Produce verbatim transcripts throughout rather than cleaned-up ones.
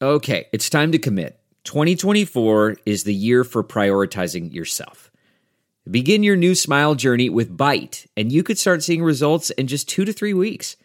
Okay, it's time to commit. twenty twenty-four is the year for prioritizing yourself. Begin your new smile journey with Byte, and you could start seeing results in just two to three weeks.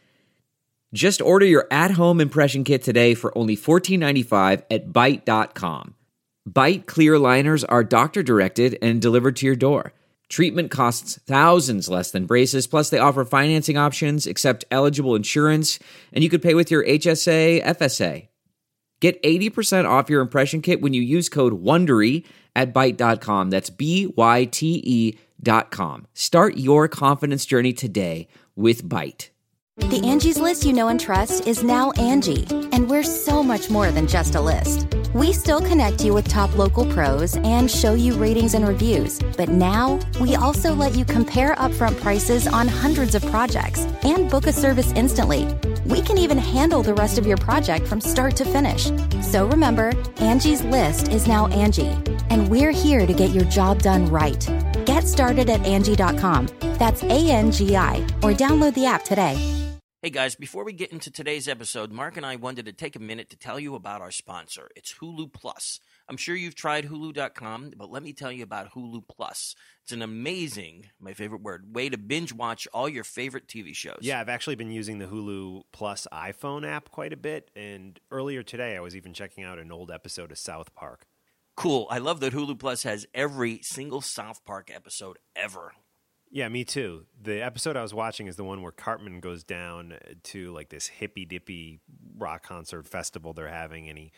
Just order your at-home impression kit today for only fourteen ninety-five at byte dot com. Byte clear aligners are doctor-directed and delivered to your door. Treatment costs thousands less than braces, plus they offer financing options, accept eligible insurance, and you could pay with your H S A, F S A. Get eighty percent off your impression kit when you use code WONDERY at byte dot com. That's B Y T E dot com. Start your confidence journey today with Byte. The Angie's List you know and trust is now Angie, and we're so much more than just a list. We still connect you with top local pros and show you ratings and reviews, but now we also let you compare upfront prices on hundreds of projects and book a service instantly. We can even handle the rest of your project from start to finish. So remember, Angie's List is now Angie, and we're here to get your job done right. Get started at Angie dot com. That's A N G I, or download the app today. Hey guys, before we get into today's episode, Mark and I wanted to take a minute to tell you about our sponsor. It's Hulu Plus. I'm sure you've tried Hulu dot com, but let me tell you about Hulu Plus. It's an amazing, my favorite word, way to binge watch all your favorite T V shows. Yeah, I've actually been using the Hulu Plus iPhone app quite a bit, and earlier today I was even checking out an old episode of South Park. Cool. I love that Hulu Plus has every single South Park episode ever. Yeah, me too. The episode I was watching is the one where Cartman goes down to like this hippy-dippy rock concert festival they're having, and he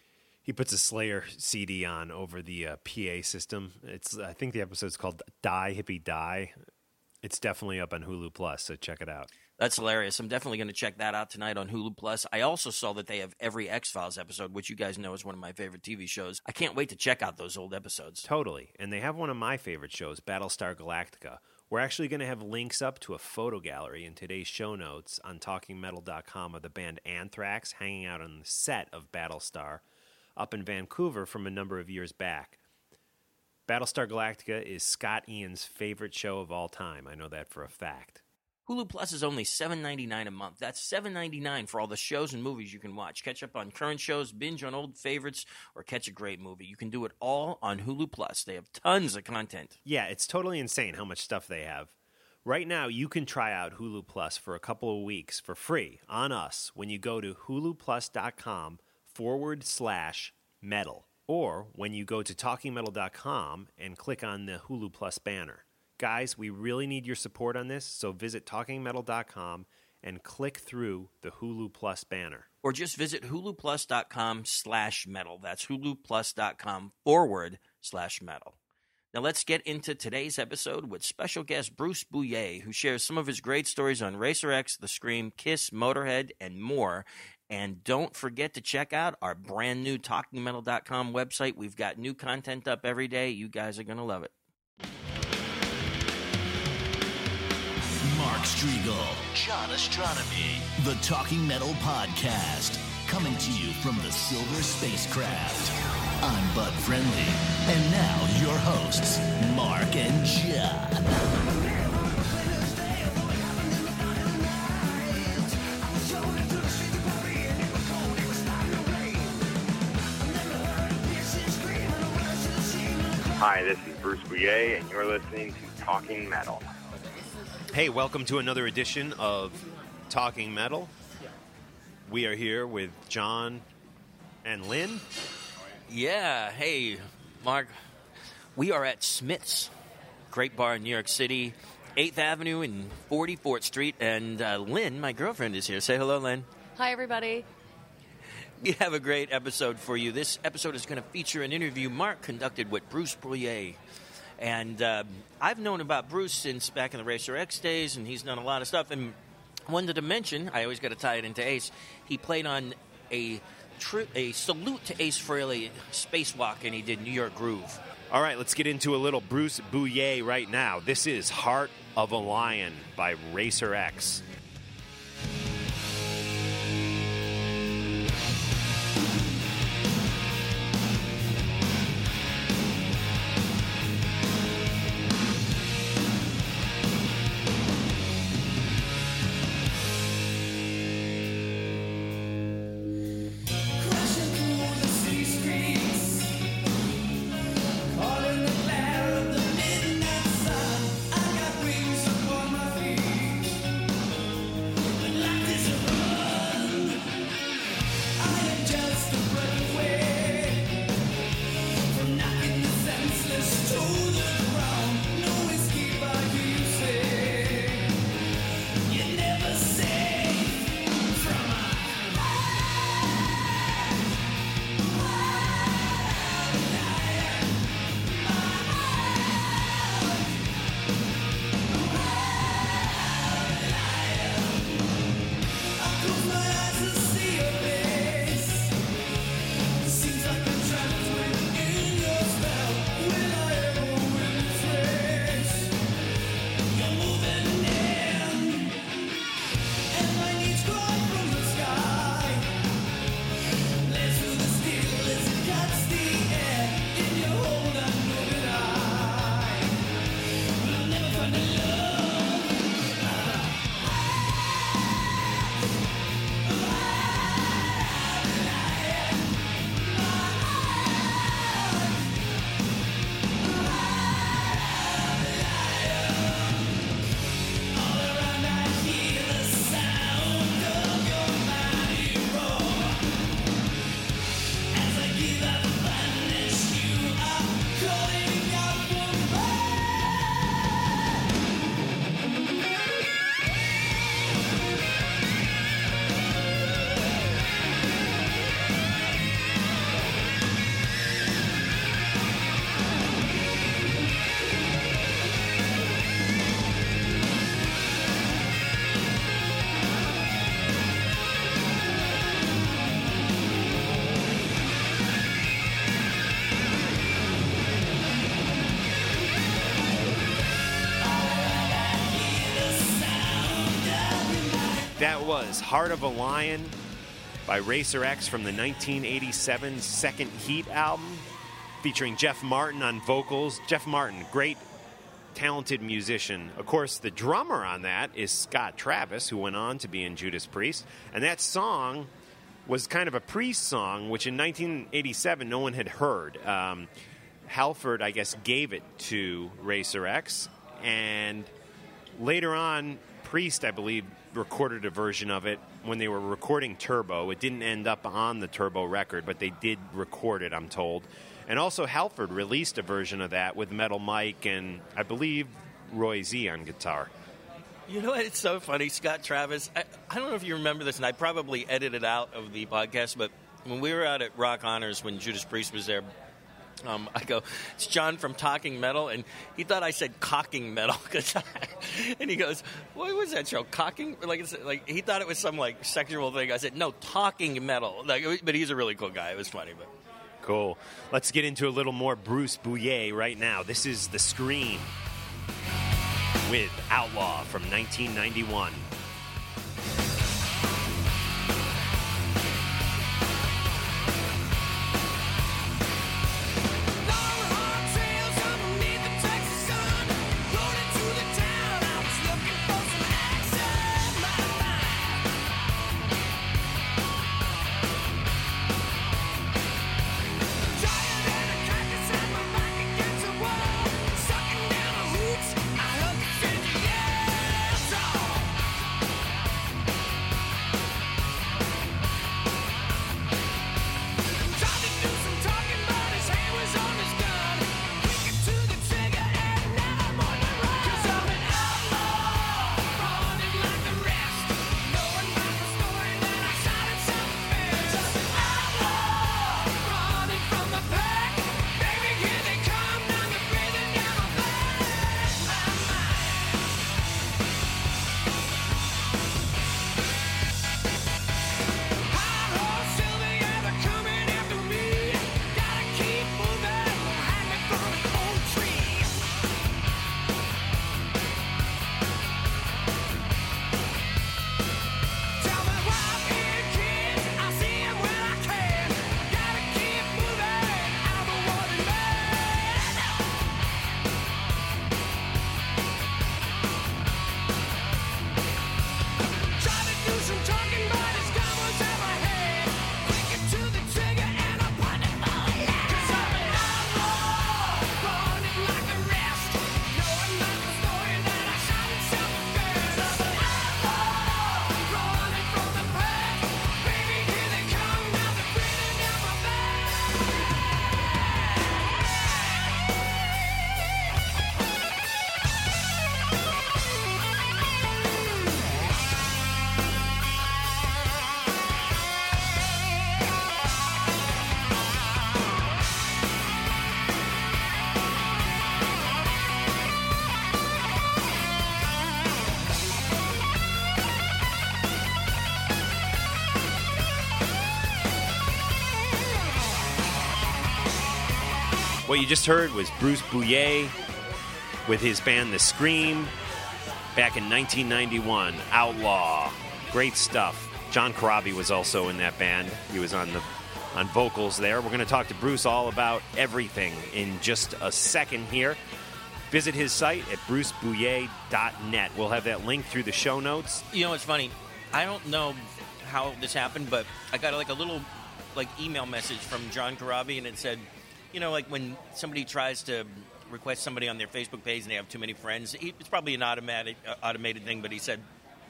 he puts a Slayer C D on over the uh, P A system. It's I think the episode's called Die Hippie Die. It's definitely up on Hulu Plus, so check it out. That's hilarious. I'm definitely going to check that out tonight on Hulu Plus. I also saw that they have every X-Files episode, which you guys know is one of my favorite T V shows. I can't wait to check out those old episodes. Totally. And they have one of my favorite shows, Battlestar Galactica. We're actually going to have links up to a photo gallery in today's show notes on talking metal dot com of the band Anthrax hanging out on the set of Battlestar up in Vancouver from a number of years back. Battlestar Galactica is Scott Ian's favorite show of all time. I know that for a fact. Hulu Plus is only seven ninety-nine a month. That's seven ninety-nine for all the shows and movies you can watch. Catch up on current shows, binge on old favorites, or catch a great movie. You can do it all on Hulu Plus. They have tons of content. Yeah, it's totally insane how much stuff they have. Right now, you can try out Hulu Plus for a couple of weeks for free on us when you go to huluplus.com forward slash metal, or when you go to talking metal dot com and click on the Hulu Plus banner. Guys, we really need your support on this, so visit talking metal dot com and click through the Hulu Plus banner. Or just visit huluplus.com slash metal. That's huluplus.com forward slash metal. Now let's get into today's episode with special guest Bruce Bouillet, who shares some of his great stories on Racer X, The Scream, Kiss, Motorhead, and more. And don't forget to check out our brand new talking metal dot com website. We've got new content up every day. You guys are going to love it. Mark Strigl, John Astronomy, the Talking Metal Podcast, coming to you from the Silver Spacecraft. I'm Bud Friendly, and now your hosts, Mark and John. Hi, this is Bruce Bouillet, and you're listening to Talking Metal. Hey, welcome to another edition of Talking Metal. We are here with John and Lynn. Yeah, hey, Mark. We are at Smith's, great bar in New York City, eighth Avenue and forty-fourth Street. And uh, Lynn, my girlfriend, is here. Say hello, Lynn. Hi, everybody. We have a great episode for you. This episode is going to feature an interview Mark conducted with Bruce Bouillet. And uh, I've known about Bruce since back in the Racer X days, and he's done a lot of stuff. And wanted to mention, I always got to tie it into Ace, he played on a tri- a salute to Ace Frehley spacewalk, and he did New York Groove. All right, let's get into a little Bruce Bouillet right now. This is Heart of a Lion by Racer X. Crashing That was Heart of a Lion by Racer X from the nineteen eighty-seven Second Heat album, featuring Jeff Martin on vocals. Jeff Martin, great, talented musician. Of course, the drummer on that is Scott Travis, who went on to be in Judas Priest. And that song was kind of a Priest song, which in nineteen eighty-seven no one had heard. Um, Halford, I guess, gave it to Racer X, and later on, Priest, I believe, recorded a version of it when they were recording Turbo. It didn't end up on the Turbo record, but they did record it, I'm told. And also Halford released a version of that with Metal Mike and, I believe, Roy Z on guitar. You know what? It's so funny. Scott Travis, I, I don't know if you remember this, and I probably edited out of the podcast, but when we were out at Rock Honors when Judas Priest was there, Um, I go, it's John from Talking Metal, and he thought I said Cocking Metal, cause I, and he goes, what was that show, Cocking? Like, it's, like he thought it was some like sexual thing. I said, no, Talking Metal. Like, but he's a really cool guy. It was funny, but cool. Let's get into a little more Bruce Bouillet right now. This is The Scream with Outlaw from nineteen ninety-one. What you just heard was Bruce Bouillet with his band The Scream back in nineteen ninety-one, Outlaw. Great stuff. John Corabi was also in that band. He was on the on vocals there. We're going to talk to Bruce all about everything in just a second here. Visit his site at bruce bouillet dot net. We'll have that link through the show notes. you know, it's funny. I don't know how this happened, but I got like a little like email message from John Corabi, and it said, you know, like when somebody tries to request somebody on their Facebook page and they have too many friends, it's probably an automatic uh, automated thing, but he said,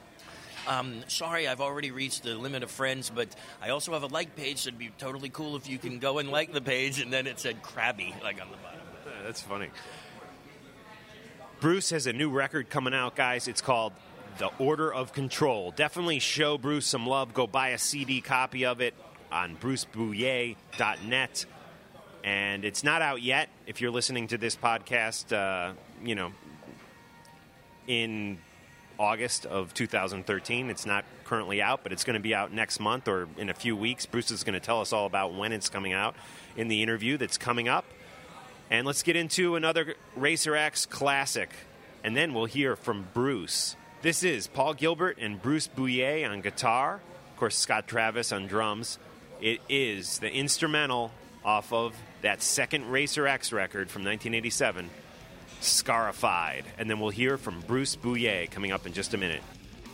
um, sorry, I've already reached the limit of friends, but I also have a like page, so it'd be totally cool if you can go and like the page. And then it said Krabby, like on the bottom. That's funny. Bruce has a new record coming out, guys. It's called The Order of Control. Definitely show Bruce some love. Go buy a C D copy of it on bruce bouillet dot net. And it's not out yet. If you're listening to this podcast, uh, you know, in August of two thousand thirteen, it's not currently out, but it's going to be out next month or in a few weeks. Bruce is going to tell us all about when it's coming out in the interview that's coming up. And let's get into another Racer X classic, and then we'll hear from Bruce This is Paul Gilbert and Bruce Bouillet on guitar. Of course, Scott Travis on drums. It is the instrumental off of that second Racer X record from nineteen eighty-seven, Scarified. And then we'll hear from Bruce Bouillet coming up in just a minute.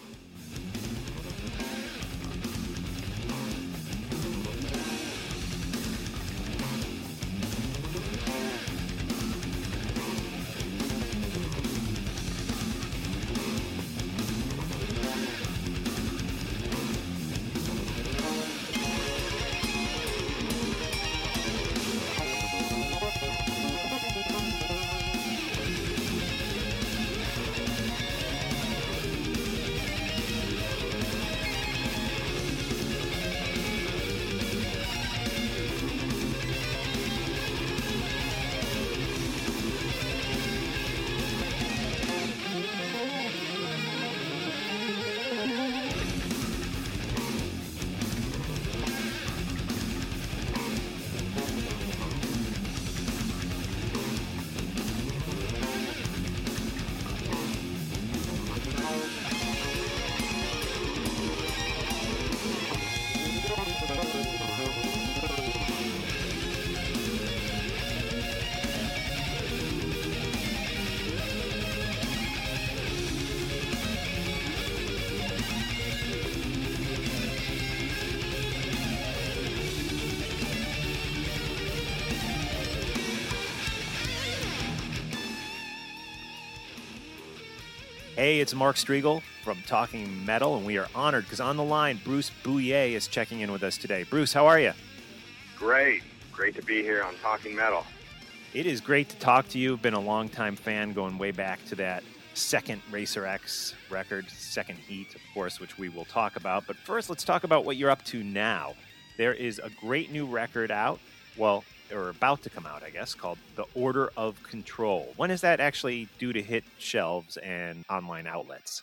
Hey, it's Mark Striegel from Talking Metal, and we are honored because on the line, Bruce Bouillet is checking in with us today. Bruce, how are you? Great. Great to be here on Talking Metal. It is great to talk to you. Been a longtime fan going way back to that second Racer X record, Second Heat, of course, which we will talk about. But first, let's talk about what you're up to now. There is a great new record out, well, or about to come out, I guess, called The Order of Control. When is that actually due to hit shelves and online outlets?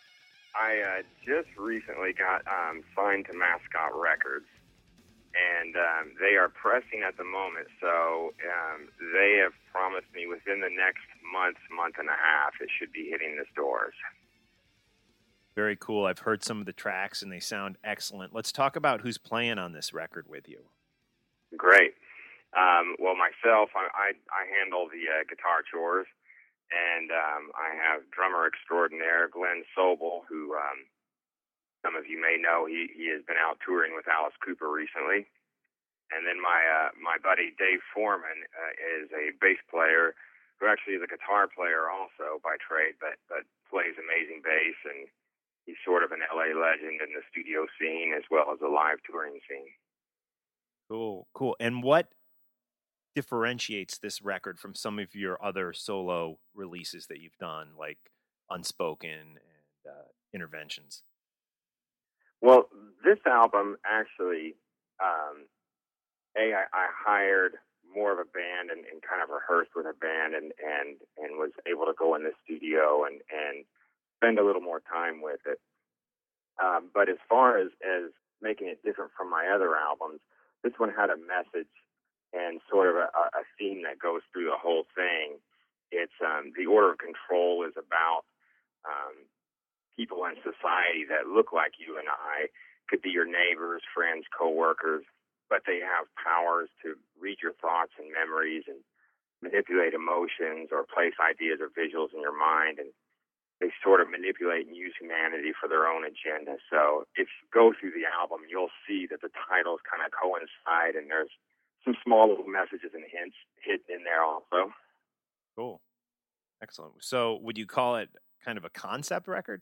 I uh, just recently got um, signed to Mascot Records, and um, they are pressing at the moment, so um, they have promised me within the next month, month and a half, it should be hitting the stores. Very cool. I've heard some of the tracks, and they sound excellent. Let's talk about who's playing on this record with you. Great. Um, well, myself, I, I, I handle the uh, guitar chores, and um, I have drummer extraordinaire Glenn Sobel, who um, some of you may know. He, he has been out touring with Alice Cooper recently. And then my uh, my buddy Dave Foreman uh, is a bass player who actually is a guitar player also by trade, but, but plays amazing bass, and he's sort of an L A legend in the studio scene as well as the live touring scene. Cool, cool. And what differentiates this record from some of your other solo releases that you've done, like Unspoken and uh, Interventions? Well, this album actually, um, A, I, I hired more of a band and, and kind of rehearsed with a band and, and, and was able to go in the studio and, and spend a little more time with it. Um, but as far as, as making it different from my other albums, this one had a message and sort of a, a theme that goes through the whole thing. It's um, the Order of Control is about um, people in society that look like you and I, could be your neighbors, friends, coworkers, but they have powers to read your thoughts and memories and manipulate emotions or place ideas or visuals in your mind, and they sort of manipulate and use humanity for their own agenda. So if you go through the album, you'll see that the titles kind of coincide, and there's some small little messages and hints hidden in there also. Cool. Excellent. So would you call it kind of a concept record?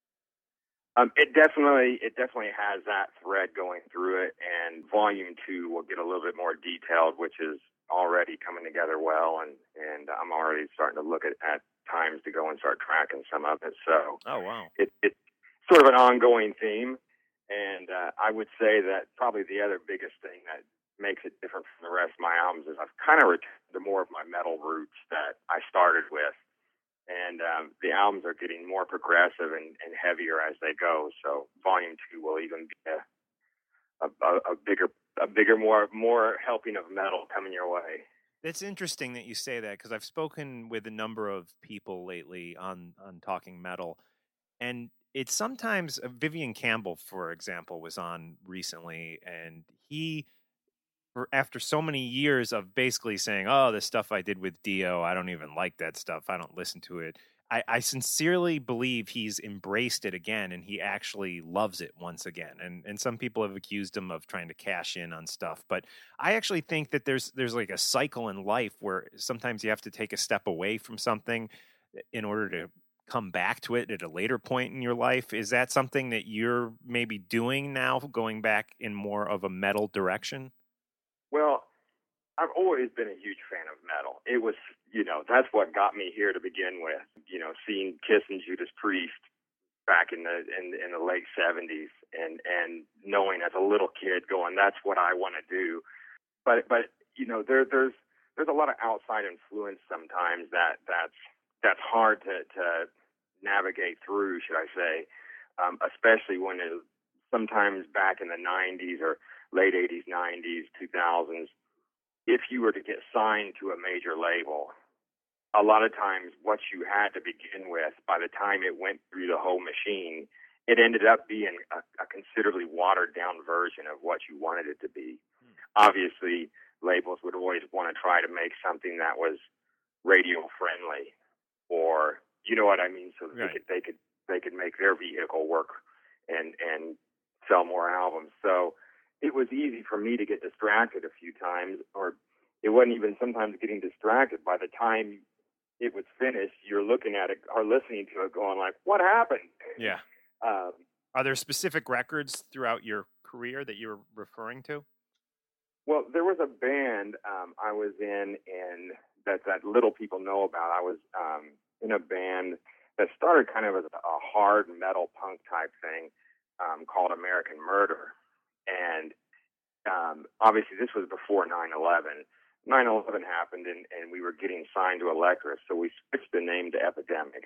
Um, it definitely it definitely has that thread going through it, and volume two will get a little bit more detailed, which is already coming together well, and, and I'm already starting to look at, at times to go and start tracking some of it. So oh wow, it, it's sort of an ongoing theme, and uh, I would say that probably the other biggest thing that makes it different from the rest of my albums is I've kind of returned to more of my metal roots that I started with. And um, the albums are getting more progressive and, and heavier as they go. So volume two will even be a, a, a bigger, a bigger, more, more helping of metal coming your way. It's interesting that you say that, because I've spoken with a number of people lately on, on Talking Metal, And it's sometimes uh, Vivian Campbell, for example, was on recently, and he, for, after so many years of basically saying, "Oh, the stuff I did with Dio, I don't even like that stuff. I don't listen to it." I, I sincerely believe he's embraced it again, and he actually loves it once again. And and some people have accused him of trying to cash in on stuff, but I actually think that there's there's like a cycle in life where sometimes you have to take a step away from something in order to come back to it at a later point in your life. Is that something that you're maybe doing now, going back in more of a metal direction? Well, I've always been a huge fan of metal. It was, you know, that's what got me here to begin with. You know, seeing Kiss and Judas Priest back in the in, in the late seventies, and and knowing as a little kid, going, that's what I want to do. But but you know, there there's there's a lot of outside influence sometimes that that's that's hard to to navigate through, should I say, um, especially when it, sometimes back in the nineties or late eighties, nineties, two thousands. If you were to get signed to a major label, a lot of times what you had to begin with, by the time it went through the whole machine, it ended up being a, a considerably watered down version of what you wanted it to be. Hmm. Obviously, labels would always want to try to make something that was radio friendly, or you know what I mean, so that right. they could they could they could make their vehicle work and and sell more albums. So it was easy for me to get distracted a few times, or it wasn't even sometimes getting distracted. By the time it was finished, you're looking at it or listening to it going like, what happened? Yeah. Um, Are there specific records throughout your career that you're referring to? Well, there was a band um, I was in, and that, that little people know about. I was um, in a band that started kind of as a hard metal punk type thing um, called American Murder. And um, obviously this was before nine eleven. nine eleven happened, and, and we were getting signed to Elektra, so we switched the name to Epidemic.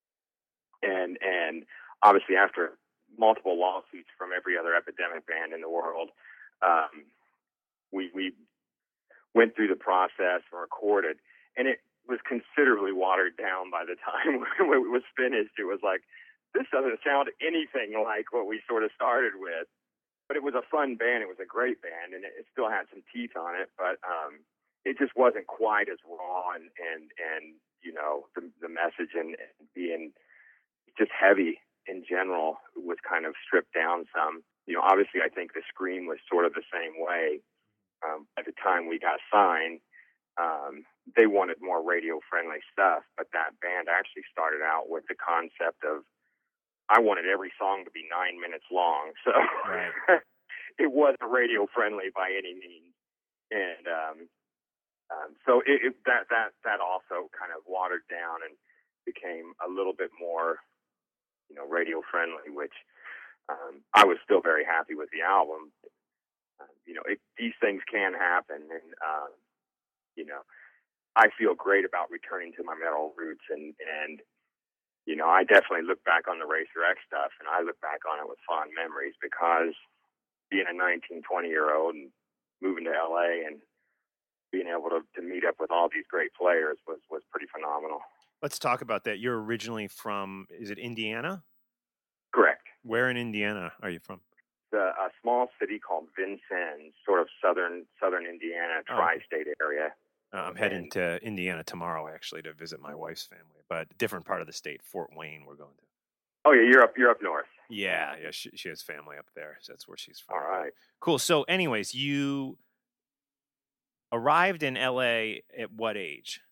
And and obviously after multiple lawsuits from every other Epidemic band in the world, um, we we went through the process and recorded, and it was considerably watered down by the time when it was finished. It was like, this doesn't sound anything like what we sort of started with. But it was a fun band. It was a great band, and it still had some teeth on it. But um, it just wasn't quite as raw, and and, and you know, the, the message and, and being just heavy in general was kind of stripped down some. You know, obviously, I think the Scream was sort of the same way. Um, at the time we got signed, um, they wanted more radio-friendly stuff, but that band actually started out with the concept of, I wanted every song to be nine minutes long, so right. It wasn't radio friendly by any means, and um, um, so it, it, that that that also kind of watered down and became a little bit more, you know, radio friendly. Which um, I was still very happy with the album. Uh, you know, it, these things can happen, and um, you know, I feel great about returning to my metal roots, and and. You know, I definitely look back on the Racer X stuff, and I look back on it with fond memories, because being a nineteen, twenty-year-old and moving to L A and being able to, to meet up with all these great players was, was pretty phenomenal. Let's talk about that. You're originally from, is it Indiana? Correct. Where in Indiana are you from? It's a, a small city called Vincennes, sort of southern southern Indiana, tri-state oh. area. Uh, I'm heading and, to Indiana tomorrow, actually, to visit my wife's family, but different part of the state, Fort Wayne, we're going to. Oh, yeah, you're up You're up north. Yeah, yeah, she, she has family up there, so that's where she's from. All right. Cool. So anyways, you arrived in L A at what age?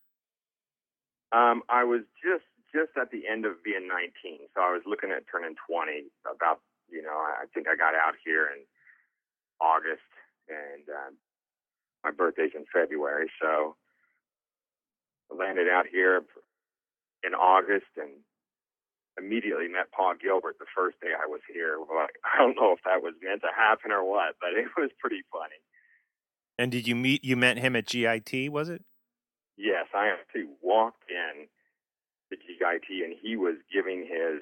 Um, I was just just at the end of being nineteen, so I was looking at turning twenty. About, you know, I think I got out here in August, and um, my birthday's in February, so I landed out here in August and immediately met Paul Gilbert the first day I was here. Like, I don't know if that was meant to happen or what, but it was pretty funny. And did you meet, you met him at G I T, was it? Yes, I actually walked in to G I T, and he was giving his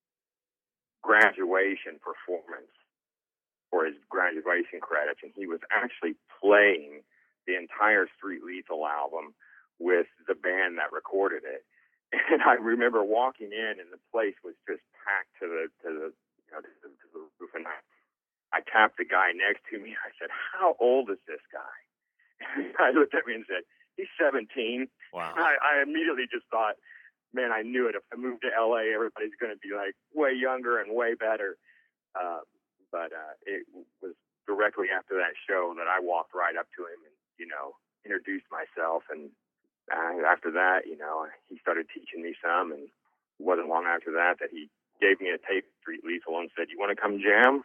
graduation performance for his graduation credits, and he was actually playing the entire Street Lethal album with the band that recorded it. And I remember walking in, and the place was just packed to the to the you know to the, to the roof. And I, I tapped the guy next to me. I said, "How old is this guy?" And I looked at me and said, "He's seventeen." Wow. And I, I immediately just thought, man, I knew it. If I moved to L A, everybody's going to be like way younger and way better. Uh, but uh, it was directly after that show that I walked right up to him and, you know, introduced myself. And uh, after that, you know, he started teaching me some. And it wasn't long after that that he gave me a tape of Street Lethal and said, "You want to come jam?"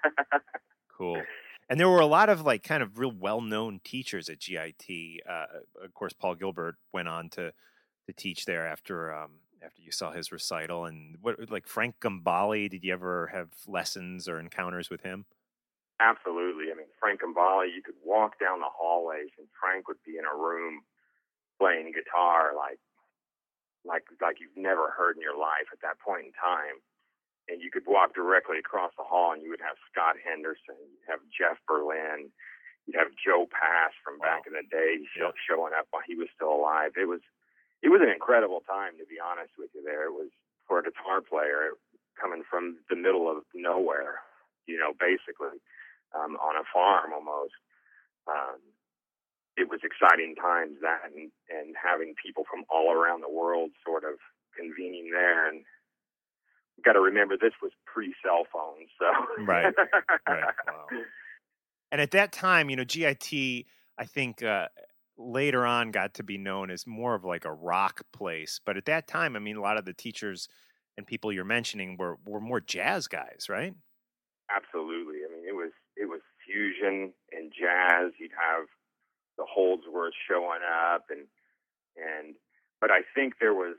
Cool. And there were a lot of like kind of real well-known teachers at G I T. Uh, of course, Paul Gilbert went on to to teach there after um, after you saw his recital. And what like Frank Gambale, did you ever have lessons or encounters with him? Absolutely. I mean, Frank Gambale, you could walk down the hallways and Frank would be in a room playing guitar like like like you've never heard in your life at that point in time. And you could walk directly across the hall and you would have Scott Henderson, you'd have Jeff Berlin, you'd have Joe Pass from Wow. back in the day Yeah. showing up while he was still alive. It was it was an incredible time, to be honest with you there. It was, for a guitar player, coming from the middle of nowhere, you know, basically, um, on a farm almost. Um, it was exciting times, that, and, and having people from all around the world sort of convening there. And you've got to remember, this was pre-cell phones, so. Right, right, wow. And at that time, you know, G I T, I think uh, later on got to be known as more of like a rock place. But at that time, I mean, a lot of the teachers and people you're mentioning were, were more jazz guys, right? Absolutely. I mean, it was it was fusion and jazz. You'd have the Holdsworth showing up, and and but I think there was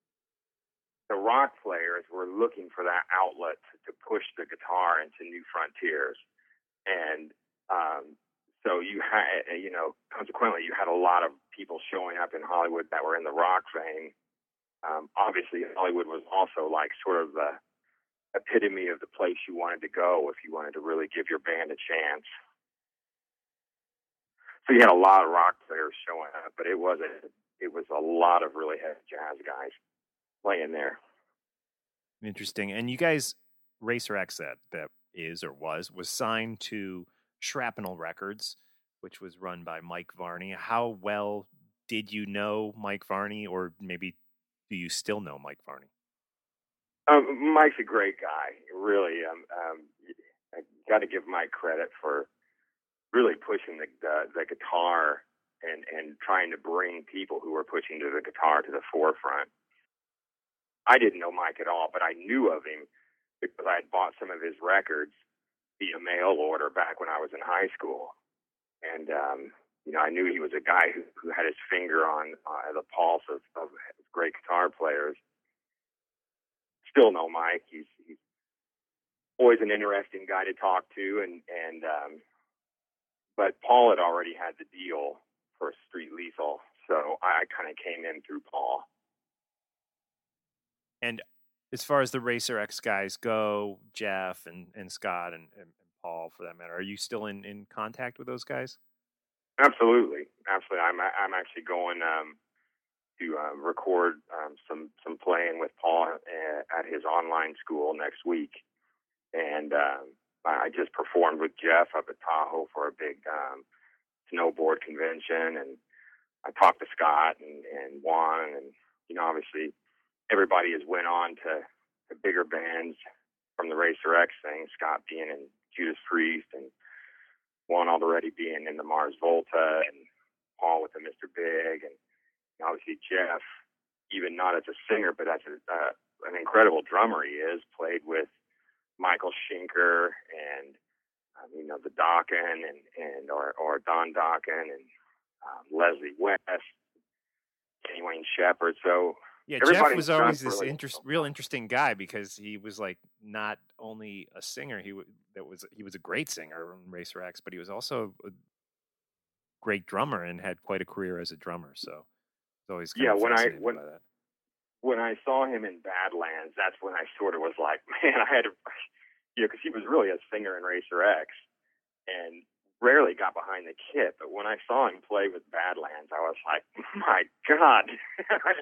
the rock players were looking for that outlet to, to push the guitar into new frontiers, and um, so you had you know consequently you had a lot of people showing up in Hollywood that were in the rock vein. Um, obviously, Hollywood was also like sort of the epitome of the place you wanted to go if you wanted to really give your band a chance. So you had a lot of rock players showing up, but it wasn't. It was a lot of really heavy jazz guys playing there. Interesting. And you guys, Racer X, that that is or was was signed to Shrapnel Records, which was run by Mike Varney. How well did you know Mike Varney, or maybe do you still know Mike Varney? Um, Mike's a great guy, really. Um, um, I got to give Mike credit for really pushing the, the the guitar and and trying to bring people who were pushing to the guitar to the forefront. I didn't know Mike at all, but I knew of him because I had bought some of his records via mail order back when I was in high school, and um, you know I knew he was a guy who, who had his finger on uh, the pulse of, of great guitar players. Still know Mike. He's, he's always an interesting guy to talk to, and and um, but Paul had already had the deal for Street Lethal, so I kind of came in through Paul. And as far as the Racer X guys go, Jeff and, and Scott and, and, and Paul, for that matter, are you still in, in contact with those guys? Absolutely, absolutely. I'm I'm actually going um, to uh, record um, some some playing with Paul at his online school next week, and um, I just performed with Jeff up at Tahoe for a big um, snowboard convention, and I talked to Scott and, and Juan, and you know, obviously everybody has went on to, to bigger bands from the Racer X thing. Scott being in Judas Priest, and Juan already being in the Mars Volta, and Paul with the Mister Big, and obviously Jeff, even not as a singer, but as a, uh, an incredible drummer he is, played with Michael Schenker and, um, you know, the Dokken and, and or, or Don Dokken and um, Leslie West, Kenny Wayne Shepherd. So yeah, Jeff was always this really interest, real interesting guy because he was like not only a singer, he w- that was he was a great singer in Racer X, but he was also a great drummer and had quite a career as a drummer. So it's always kind yeah, of when I fascinated when by that. when I saw him in Badlands, that's when I sort of was like, man, I had to, you know, because he was really a singer in Racer X and rarely got behind the kit. But when I saw him play with Badlands, I was like, my God,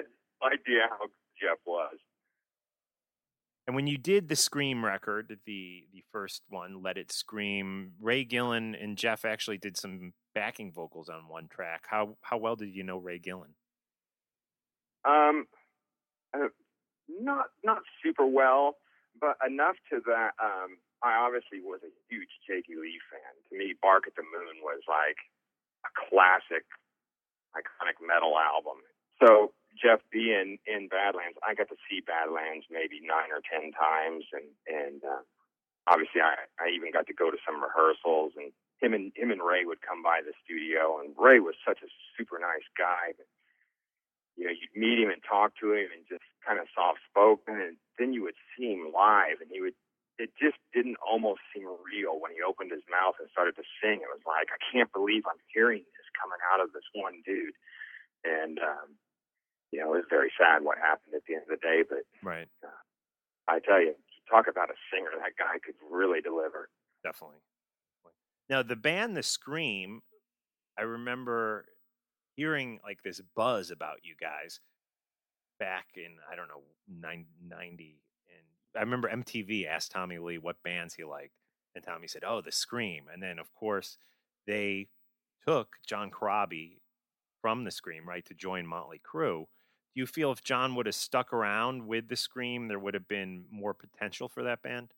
idea how good Jeff was. And when you did the Scream record, the the first one, Let It Scream, Ray Gillen and Jeff actually did some backing vocals on one track. How how well did you know Ray Gillen? Um, uh, not not super well, but enough to that. Um, I obviously was a huge Jakey Lee fan. To me, Bark at the Moon was like a classic, iconic metal album. So Jeff being in Badlands, I got to see Badlands maybe nine or ten times, and and uh, obviously I, I even got to go to some rehearsals. And him and him and Ray would come by the studio, and Ray was such a super nice guy. But, you know, you'd meet him and talk to him, and just kind of soft spoken, and then you would see him live, and he would. It just didn't almost seem real when he opened his mouth and started to sing. It was like, I can't believe I'm hearing this coming out of this one dude. And, um, you know, it was very sad what happened at the end of the day. But right. uh, I tell you, talk about a singer. That guy could really deliver. Definitely. Now, the band The Scream, I remember hearing like this buzz about you guys back in, I don't know, ninety. I remember M T V asked Tommy Lee what bands he liked, and Tommy said, oh, The Scream. And then, of course, they took John Corabi from The Scream, right, to join Motley Crue. Do you feel if John would have stuck around with The Scream, there would have been more potential for that band?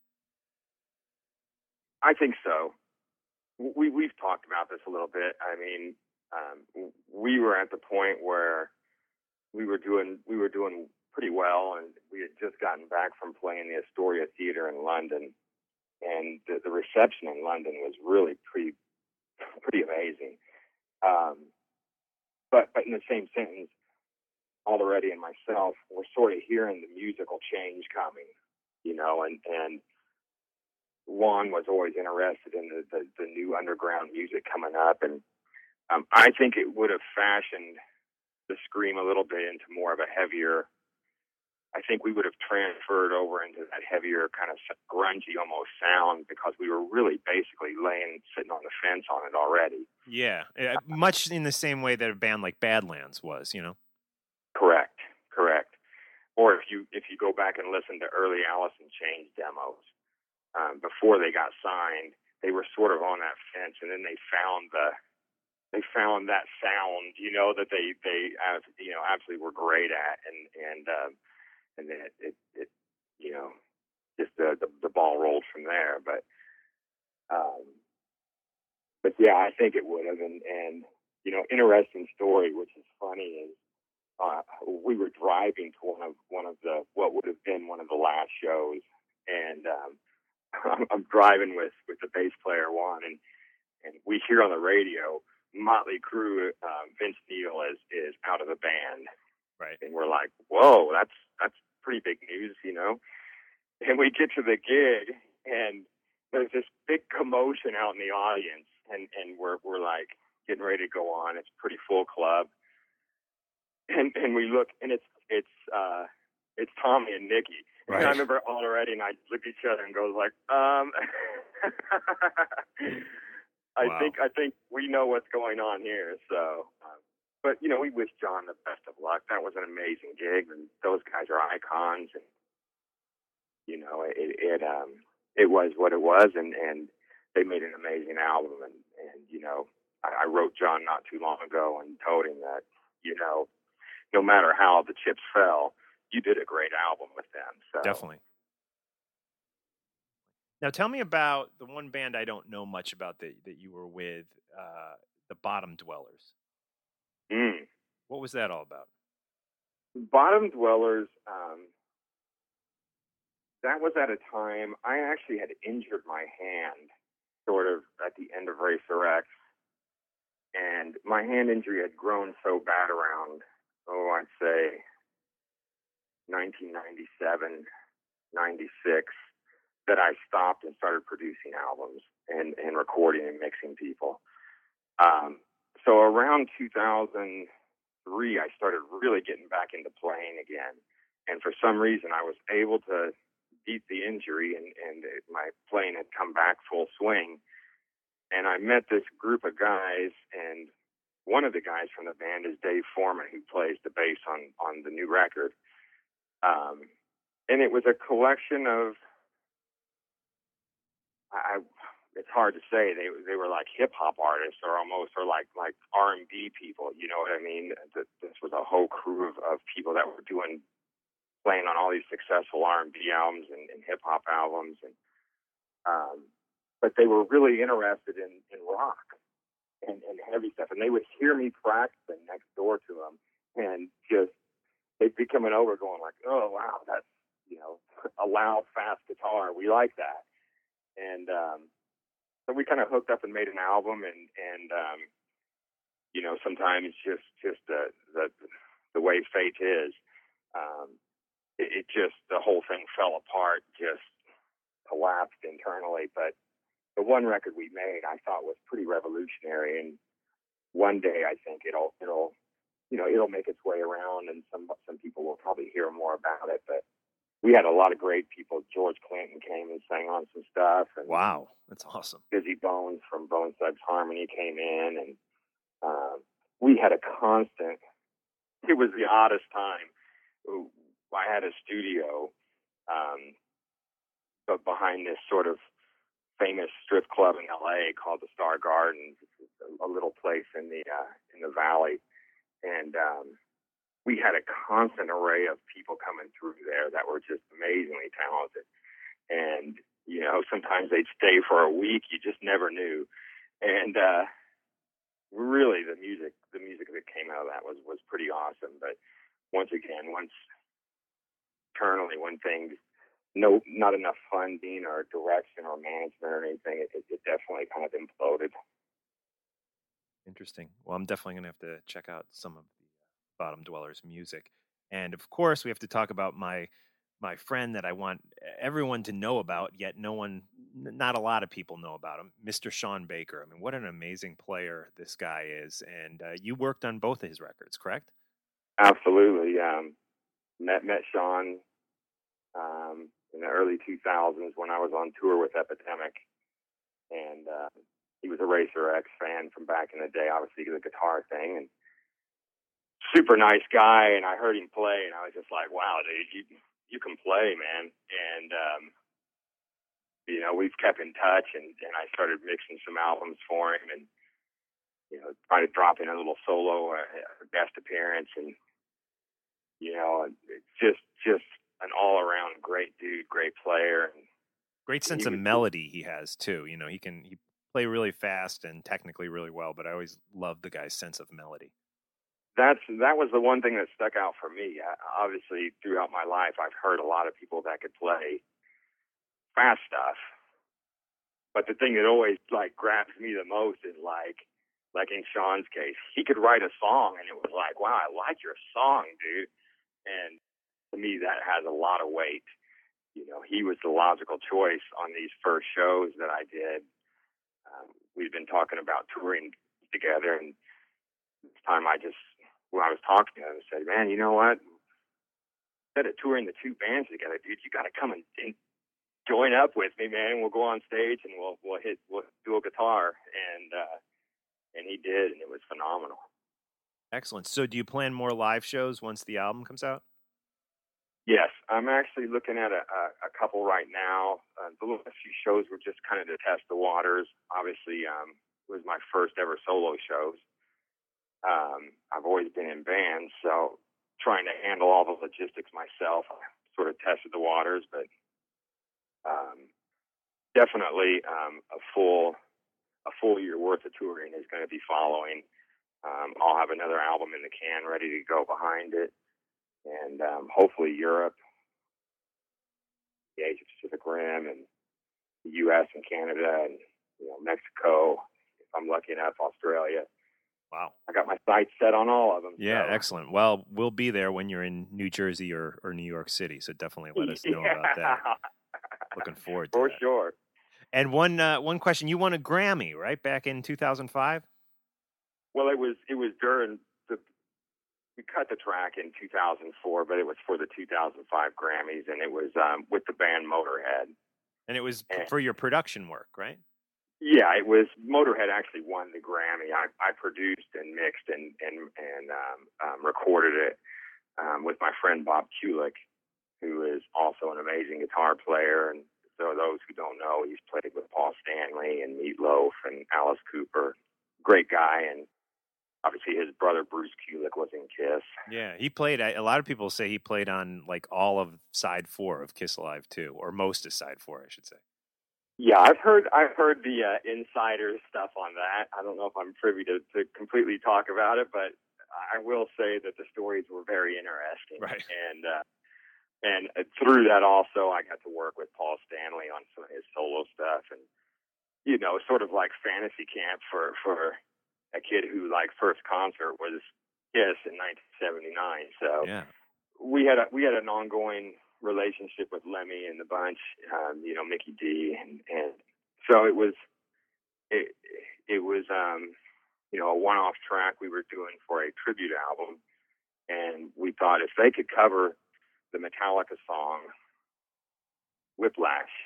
I think so. We, we've talked about this a little bit. I mean, um, we were at the point where we were doing we were doing pretty well, and we had just gotten back from playing the Astoria Theatre in London, and the, the reception in London was really pretty pretty amazing. Um, but but in the same sentence, Alderete and myself were sort of hearing the musical change coming, you know, and and Juan was always interested in the, the, the new underground music coming up, and um, I think it would have fashioned the Scream a little bit into more of a heavier. I think we would have transferred over into that heavier kind of grungy almost sound, because we were really basically laying, sitting on the fence on it already. Yeah, much in the same way that a band like Badlands was, you know? Correct, correct. Or if you if you go back and listen to early Alice in Chains demos, um, before they got signed, they were sort of on that fence, and then they found the they found that sound, you know, that they they you know absolutely were great at, and and um, and then it, it, it you know just the, the the ball rolled from there. But um, but yeah, I think it would have. And and you know, interesting story, which is funny, is uh, we were driving to one of one of the what would have been one of the last shows, and um, I'm, I'm driving with with the bass player Juan, and and we hear on the radio Motley Crue, um, Vince Neil is is out of the band. Right. And we're like, whoa, that's that's pretty big news, you know. And we get to the gig, and there's this big commotion out in the audience, and, and we're we're like getting ready to go on. It's a pretty full club, and and we look, and it's it's uh, it's Tommy and Nikki. Right. And I remember already, and I look at each other and goes like, um, I wow. think I think we know what's going on here, so. Um, But, you know, we wish John the best of luck. That was an amazing gig, and those guys are icons. And, you know, it it um it was what it was, and, and they made an amazing album. And, and you know, I, I wrote John not too long ago and told him that, you know, no matter how the chips fell, you did a great album with them. So. Definitely. Now, tell me about the one band I don't know much about that, that you were with, uh, the Bottom Dwellers. Mm. What was that all about? Bottom Dwellers, um, that was at a time I actually had injured my hand sort of at the end of Racer X. And my hand injury had grown so bad around, oh, I'd say nineteen ninety-seven, ninety-six, that I stopped and started producing albums and, and recording and mixing people. Um, So around two thousand three, I started really getting back into playing again. And for some reason, I was able to beat the injury, and, and it, my playing had come back full swing. And I met this group of guys, and one of the guys from the band is Dave Foreman, who plays the bass on, on the new record. Um, and it was a collection of, I, it's hard to say. They they were like hip hop artists, or almost, or like like R and B people. You know what I mean? This was a whole crew of, of people that were doing, playing on all these successful R and B albums and, and hip hop albums, and um, but they were really interested in, in rock and, and heavy stuff. And they would hear me practicing next door to them, and just they'd be coming over, going like, "Oh wow, that's, you know, a loud, fast guitar. We like that." And um, so we kind of hooked up and made an album, and and um, you know, sometimes just just the the the way fate is, um, it, it just, the whole thing fell apart, just collapsed internally. But the one record we made, I thought, was pretty revolutionary, and one day I think it'll it'll you know it'll make its way around, and some some people will probably hear more about it. But we had a lot of great people. George Clinton came and sang on some stuff. And wow, that's awesome. Busy Bones from Bone Thugs Harmony came in, and uh, we had a constant, it was the oddest time. I had a studio um, but behind this sort of famous strip club in L A called the Star Gardens, a little place in the uh, in the valley. And um, we had a constant array of people coming through there that were just amazingly talented. And, you know, sometimes they'd stay for a week. You just never knew. And uh, really the music, the music that came out of that was, was pretty awesome. But once again, once internally, when things, no, not enough funding or direction or management or anything, it, it definitely kind of imploded. Interesting. Well, I'm definitely going to have to check out some of the Bottom Dwellers music. And of course, we have to talk about my my friend that I want everyone to know about, yet no one, not a lot of people know about him, Mister Sean Baker. I mean, what an amazing player this guy is. And uh, you worked on both of his records, correct? Absolutely. Um, met met Sean um, in the early two thousands when I was on tour with Epidemic. And uh, he was a Racer X fan from back in the day, obviously the guitar thing. And super nice guy, and I heard him play, and I was just like, wow, dude, you you can play, man. And, um, you know, we've kept in touch, and, and I started mixing some albums for him, and, you know, trying to drop in a little solo, a, a guest appearance, and, you know, it's just, just an all-around great dude, great player. And great sense of melody he has, too. You know, he can he play really fast and technically really well, but I always loved the guy's sense of melody. That's that was the one thing that stuck out for me. I, obviously, throughout my life, I've heard a lot of people that could play fast stuff, but the thing that always like grabs me the most is like, like in Sean's case, he could write a song, and it was like, wow, I like your song, dude. And to me, that has a lot of weight. You know, he was the logical choice on these first shows that I did. Um, we've been talking about touring together, and this time I just, when I was talking to him, I said, man, you know what? Instead of touring the two bands together, dude, you got to come and, and join up with me, man. We'll go on stage and we'll we'll hit we'll do a guitar, and uh, and he did, and it was phenomenal. Excellent. So, do you plan more live shows once the album comes out? Yes, I'm actually looking at a, a, a couple right now. Uh, the last few shows were just kind of to test the waters. Obviously, um, it was my first ever solo shows. Um, I've always been in bands, so trying to handle all the logistics myself, I sort of tested the waters, but um, definitely um, a full a full year worth of touring is going to be following. Um, I'll have another album in the can ready to go behind it, and um, hopefully Europe, the Asia Pacific Rim, and the U S and Canada, and you know Mexico. If I'm lucky enough, Australia. Wow. I got my sights set on all of them. Yeah, so. Excellent. Well, we'll be there when you're in New Jersey or, or New York City, so definitely let us know yeah. about that. Looking forward to For that. sure. And one uh, one question, you won a Grammy, right, back in two thousand five? Well, it was it was during the we cut the track in two thousand four, but it was for the two thousand five Grammys, and it was um, with the band Motorhead. And it was and, for your production work, right? Yeah, it was Motorhead actually won the Grammy. I, I produced and mixed and and and um, um, recorded it um, with my friend Bob Kulick, who is also an amazing guitar player. And so those who don't know, he's played with Paul Stanley and Meatloaf and Alice Cooper. Great guy, and obviously his brother Bruce Kulick was in Kiss. Yeah, he played. A lot of people say he played on like all of side four of Kiss Alive two, or most of side four, I should say. Yeah, I've heard I've heard the uh, insider stuff on that. I don't know if I'm privy to, to completely talk about it, but I will say that the stories were very interesting. Right. And uh, and through that also, I got to work with Paul Stanley on some of his solo stuff, and you know, sort of like fantasy camp for for a kid who like first concert was Kiss in nineteen seventy-nine. So yeah. we had a we had an ongoing relationship with Lemmy and the bunch, um, you know, Mickey D, and, and so it was, it, it was, um, you know, a one-off track we were doing for a tribute album, and we thought if they could cover the Metallica song Whiplash,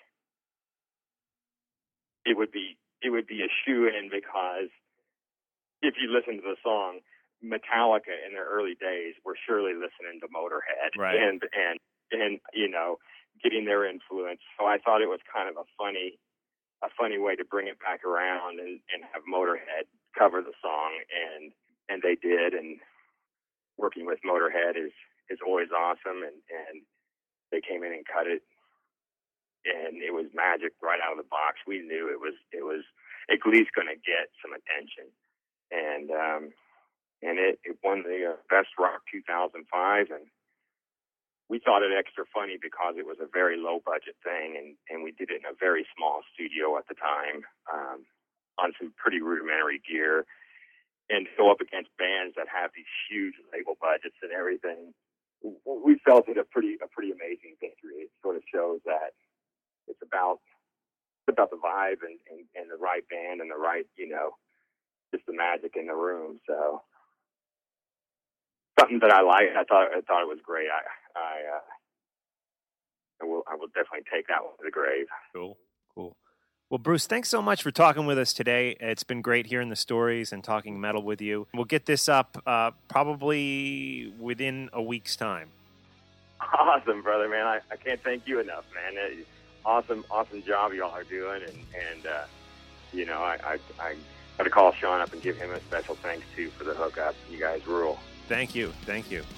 it would be, it would be a shoo-in, because if you listen to the song, Metallica in their early days were surely listening to Motorhead, right. and and and you know, getting their influence. So I thought it was kind of a funny, a funny way to bring it back around and, and have Motorhead cover the song, and and they did. And working with Motorhead is is always awesome, and and they came in and cut it, and it was magic right out of the box. We knew it was it was at least going to get some attention, and um, and it, it won the uh, Best Rock two thousand five, and we thought it extra funny because it was a very low budget thing, and, and we did it in a very small studio at the time, um, on some pretty rudimentary gear, and go up against bands that have these huge label budgets and everything. We felt it a pretty a pretty amazing victory. It sort of shows that it's about it's about the vibe and, and, and the right band and the right, you know, just the magic in the room. So something that I like. I thought I thought it was great. I I, uh, I will I will definitely take that one to the grave. Cool, cool. Well, Bruce, thanks so much for talking with us today. It's been great hearing the stories and talking metal with you. We'll get this up uh, probably within a week's time. Awesome, brother, man. I, I can't thank you enough, man. It, awesome, awesome job y'all are doing, and and uh, you know, I I, I got to call Sean up and give him a special thanks too for the hookup. You guys rule. Thank you. Thank you.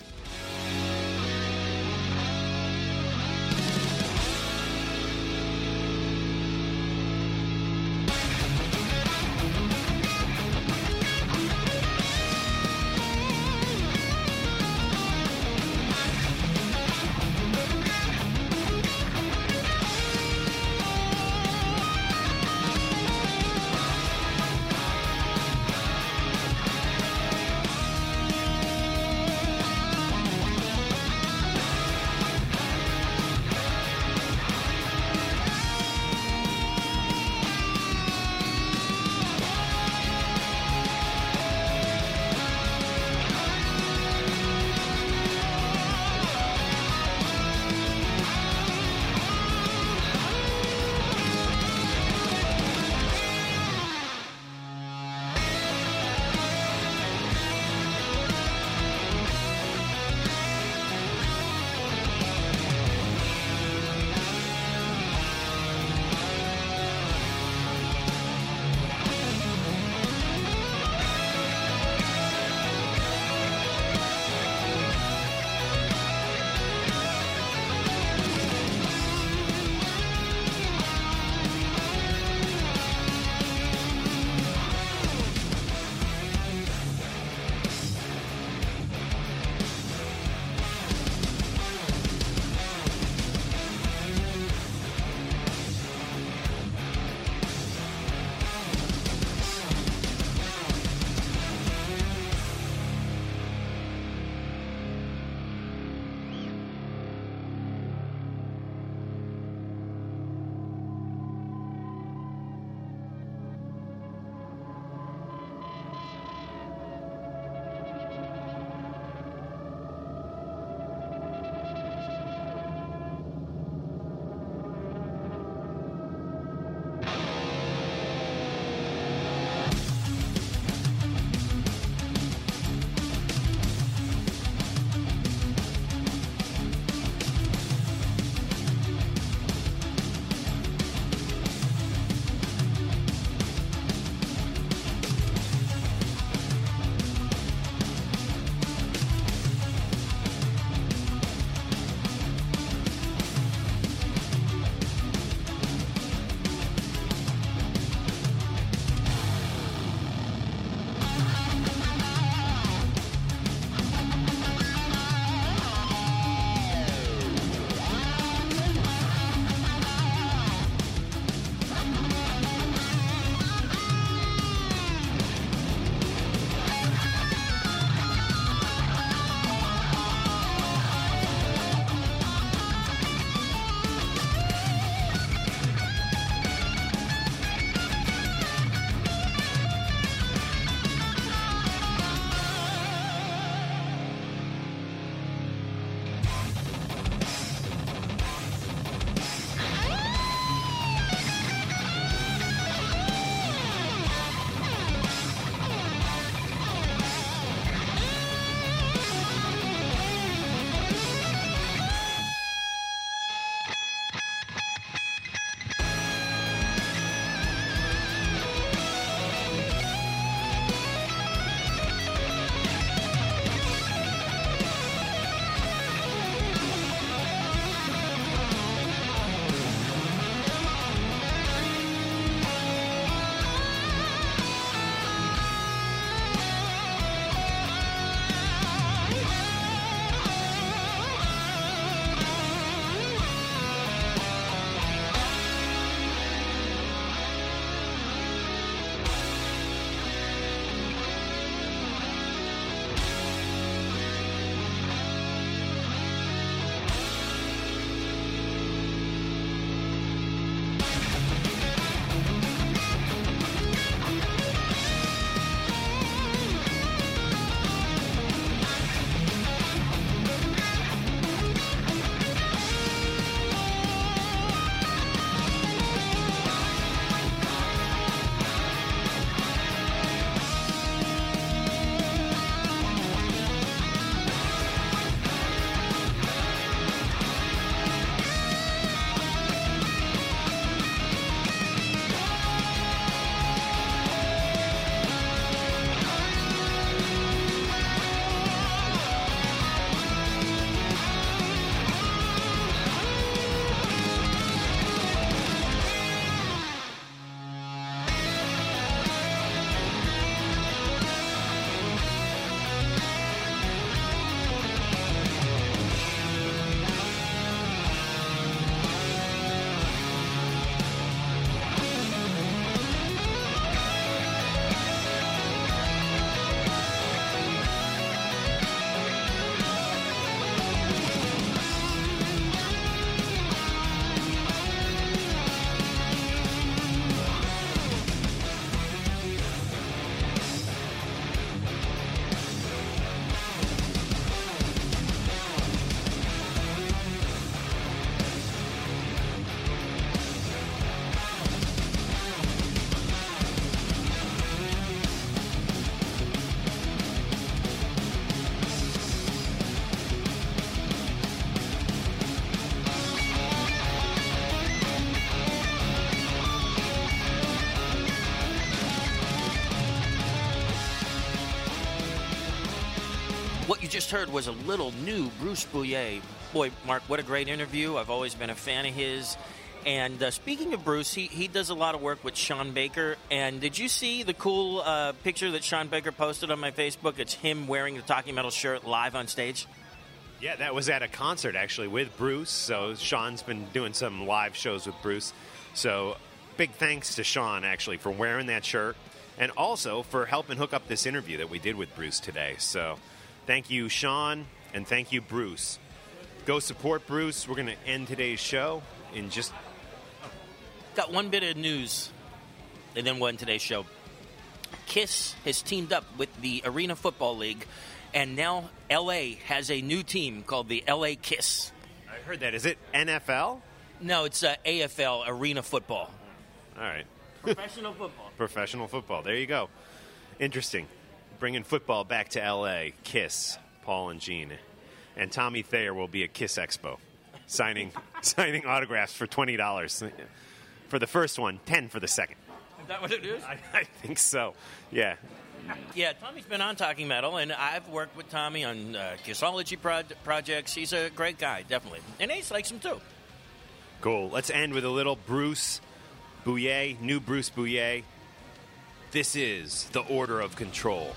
What you just heard was a little new Bruce Bouillet. Boy, Mark, what a great interview. I've always been a fan of his. And uh, speaking of Bruce, he, he does a lot of work with Sean Baker. And did you see the cool uh, picture that Sean Baker posted on my Facebook? It's him wearing the Talking Metal shirt live on stage. Yeah, that was at a concert, actually, with Bruce. So Sean's been doing some live shows with Bruce. So big thanks to Sean, actually, for wearing that shirt. And also for helping hook up this interview that we did with Bruce today. So thank you, Sean, and thank you, Bruce. Go support Bruce. We're going to end today's show in just... Got one bit of news, and then we'll end today's show. KISS has teamed up with the Arena Football League, and now L A has a new team called the L A KISS. I heard that. Is it N F L? No, it's uh, A F L, Arena Football. All right. Professional football. Professional football. There you go. Interesting. Bringing football back to L A. KISS, Paul and Gene. And Tommy Thayer will be at KISS Expo, signing signing autographs for twenty dollars. For the first one, ten for the second. Is that what it is? I, I think so. Yeah. Yeah, Tommy's been on Talking Metal, and I've worked with Tommy on uh, Kissology pro- projects. He's a great guy, definitely. And Ace likes him, too. Cool. Let's end with a little Bruce Bouillet, new Bruce Bouillet. This is The Order of Control.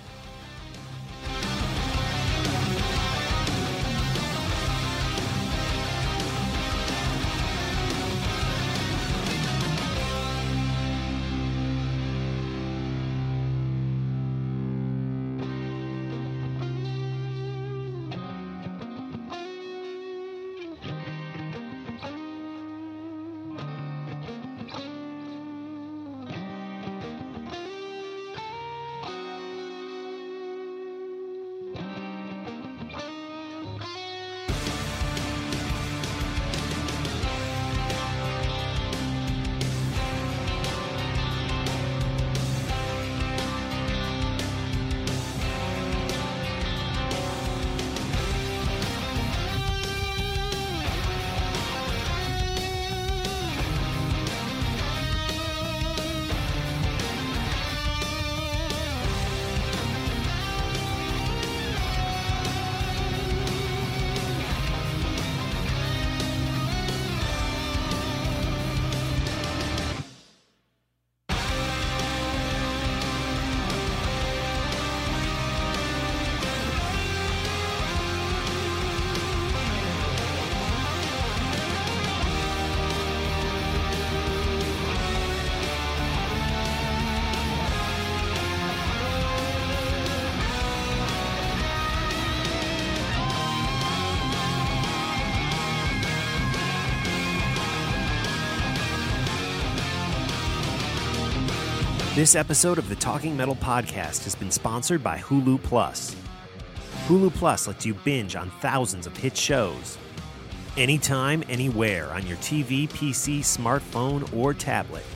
This episode of the Talking Metal Podcast has been sponsored by Hulu Plus. Hulu Plus lets you binge on thousands of hit shows. Anytime, anywhere, on your T V, P C, smartphone, or tablet.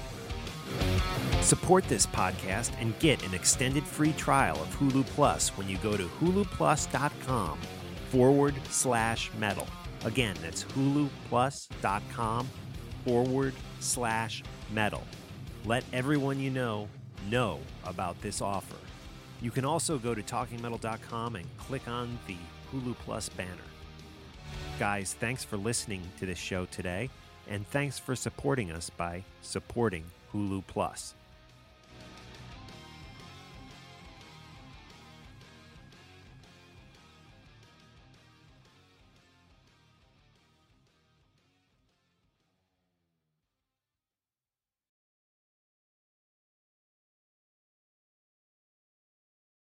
Support this podcast and get an extended free trial of Hulu Plus when you go to huluplus.com forward slash metal. Again, that's huluplus.com forward slash metal. Let everyone you know know about this offer. You can also go to talking metal dot com and click on the Hulu Plus banner. Guys, thanks for listening to this show today, and thanks for supporting us by supporting Hulu Plus.